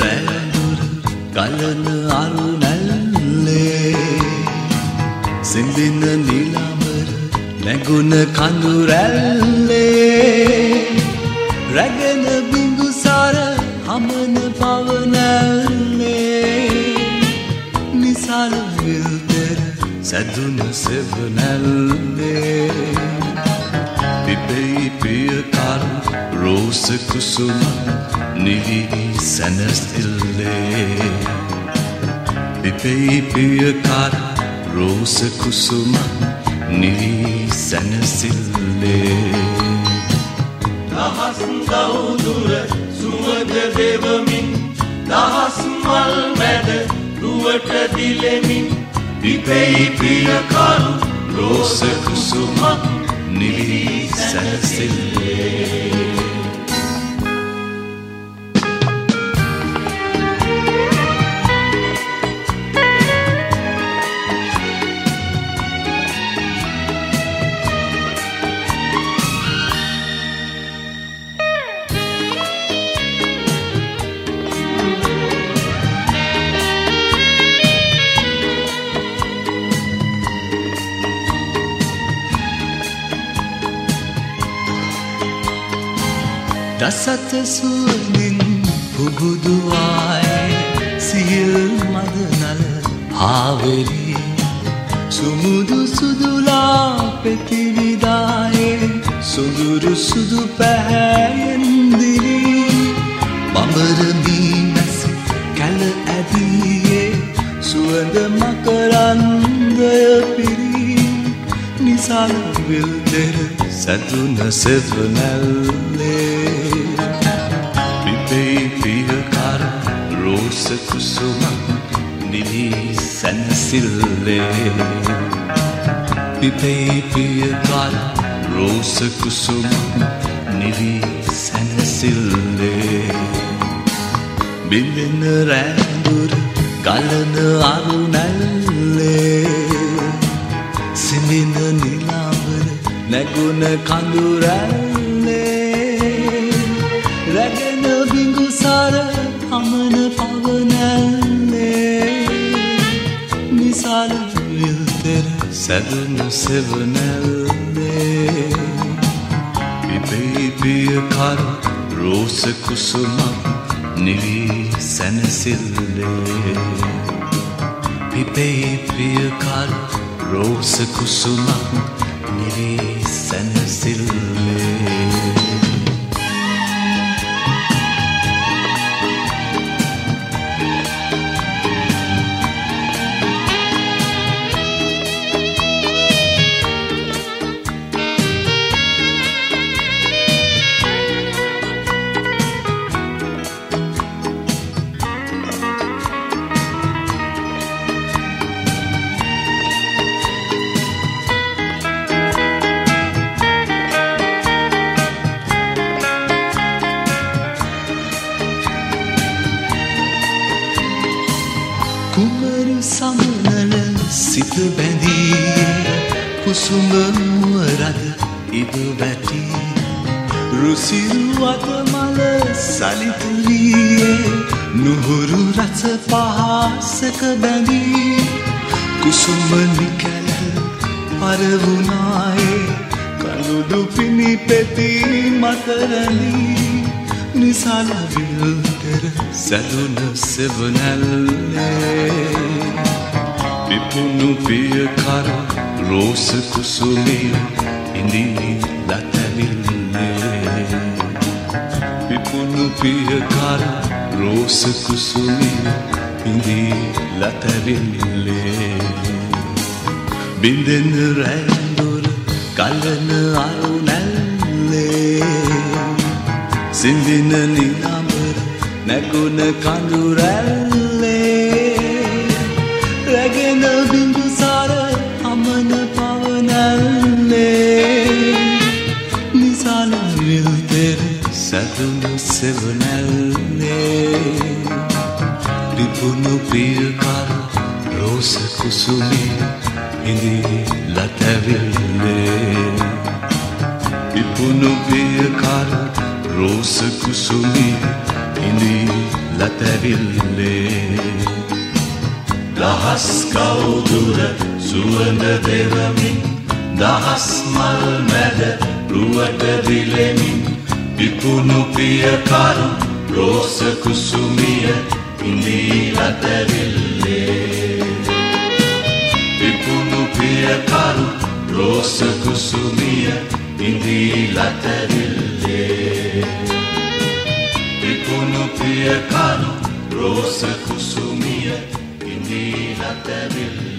රැඳුර ගලන අරුණැල්ලේ සිඳින නිලඹර නැගුණ කඳු රැල්ලේ රැගෙන බිඳුසාර හමන පවනැල්ලේ නිසල විල්තර සැදුන සෙවනැල්ලේ පිපෙයි පියකර රෝස කුසුම නිවි සැනස්තිල්ලේ පිපෙයි පියකර රෝස කුසුම නිවි සැනසිල්ලේ දහස් දවුදුර සුවඳ දෙවමින් දහස් මල් මැද රුවට දිලෙමින් පිපෙයි පියකරු රෝස කුසුම නිවි සැනසිල්ලේ දසත සුවඳින් පුබුදුවායි සියල් මදනල ආවෙරි සුමුදු සුදුලා පෙතිවිදායේ සුදුරු සුදු පැහැයෙන්දිරි බඹර මීමැස කැල ඇදියේ සුවඳ මකරන්දය පිරි නිසල විල්තර සැදුන සෙවනැල්ලේ පිපෙයි පියකර රෝස කුසුම නිවි සැනසිල්ලේ පිපෙයි පියකර රෝස කුසුම නිවි සැනසිල්ලේ බිඳෙන රැඳුර ගලන අරුණැල්ලේ සිඳින නිලඹර නැගුණ කඳු රැල්ලේ රැගෙන බිඳුසාර හමන පවනැල්ලේ නිසල විල්තර සැදුන සෙවනැල්ලේ පිපෙයි පියකර රෝස කුසුම නිවි සැනසිල්ලේ පිපෙයි පියකර රෝස කුසුම නිවි සැනසිල්ලේ කුමරු සමනල සිත බැඳී කුසුම මුවරද ඉබ වැටි රුසිරු අතමල සලිතුරියේ නුහුරු රස පහසක බැඳී කුසුම නිකැල පරවුනායේ කඳුඩු පිණි පෙති මතරලී නිසල විල්තර සැදුන සෙවනැල්ලේ පිපුණු පියකර රෝස කුසුමේ ඉඳී ලතැවිල්ලේ පිපුණු පියකර රෝස කුසුමේ ඉඳී ලතැවිල්ලේ බිඳෙන රැඳුර ගලන අරුණැල්ලේ සිඳින නිලඹර නැගුණ කඳු රැල්ලේ රැගෙන බිඳුසාර හමන පවනැල්ලේ නිසල විල්තර සැදුන සෙවනැල්ලේ පිපුණු පියකර රෝස කුසුමේ ඉඳී ලතැවිල්ලේ පිපුණු පියකර රෝස කුසුමේ ඉඳී ලතැවිල්ලේ දහස් කවුදුර සුවඳ දෙවමින් දහස් මල් මැද රුවට දිලෙමින් පිපුණු පියකරු රෝස කුසුමිය ඉඳී ලතැවිල්ලේ පිපුණු පියකරු රෝස කුසුමිය ඉඳී ලතැවිල්ලේ පිපුණු පියකරු රෝස කුසුමිය ඉඳී ලතැවිල්ලේ